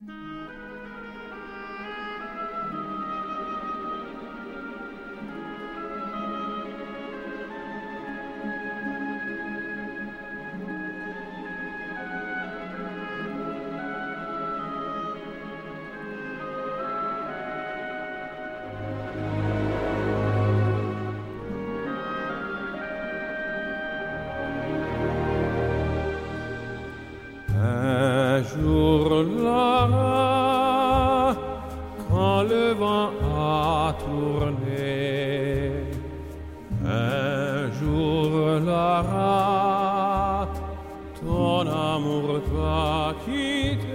Un jour là, quand le vent a tourné, un jour là, ton amour t'a quitté.